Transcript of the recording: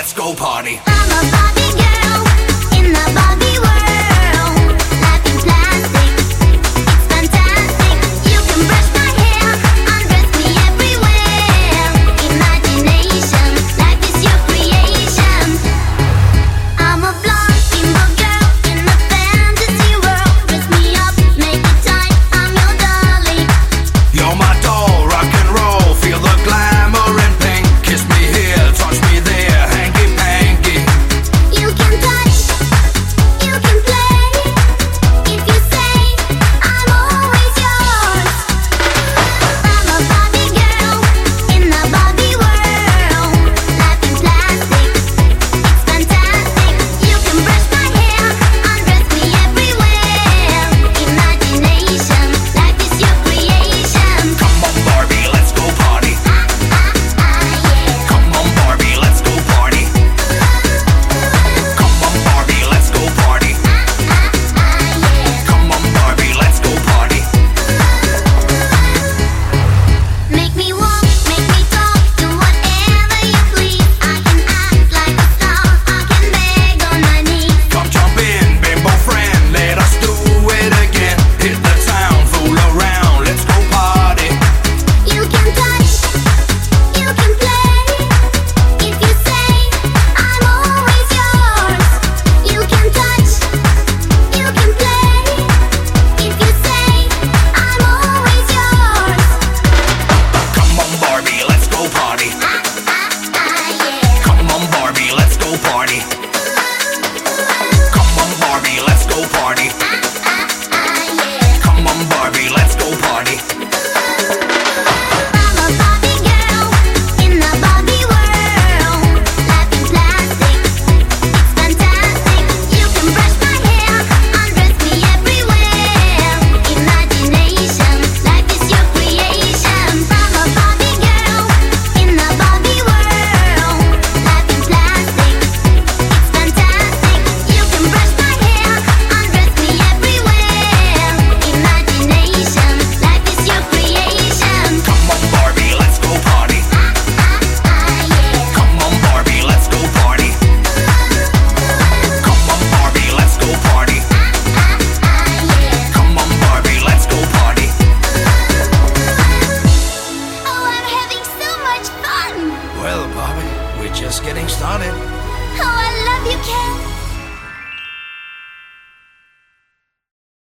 let's go party. I'm a Barbie girl in the Barbie world. Life in plastic, it's fantastic. You can brush my hair, undress me everywhere. Imagination, life is your creation. I'm a blonde bimbo girl in the fantasy world. Dress me up, make it tight, I'm your dolly. You're my doll, rock and roll, feel the glamour and pink. Kiss me here, touch me there, hanky panky. You can touch, you can play. If you say I'm always yours. I'm a Barbie girl in the Barbie world. Life in plastic, it's fantastic. You can brush my hair, undress me everywhere. Imagination, life is your creation. Come on Barbie, let's go party. Yeah. Come on Barbie, let's go party. Come on Barbie, let's go party. Yeah. Come on Barbie, let's go party. Make me walk, make me talk, do whatever you please. I can act like a star, I can beg on my knees. Come jump in, bimbo friend, let us do it again. Hit the town, fool around, let's go party. You can touch, you can play. If you say I'm always yours. You can touch, you can play. If you say I'm always yours. Come on Barbie, let's go party. Yeah. Come on Barbie, let's go party. Come on Barbie, let's go party. Yeah. Come on Barbie, let's go party. I'm a Barbie girl in the Barbie world. Life in plastic, it's fantastic. You can brush my hair, undress me everywhere. Imagination, life is your creation. I'm a Barbie girl in the Barbie world. Life in plastic, it's fantastic. You can brush my hair, undress me everywhere. Imagination, life is your creation. Come on Barbie, let's go party. Yeah. Come on Barbie, let's go party. Come on Barbie, let's go party. Yeah. Come on Barbie, let's go party. Oh, I'm having so much fun. Well Barbie, we're just getting started. Oh, I love you, Ken.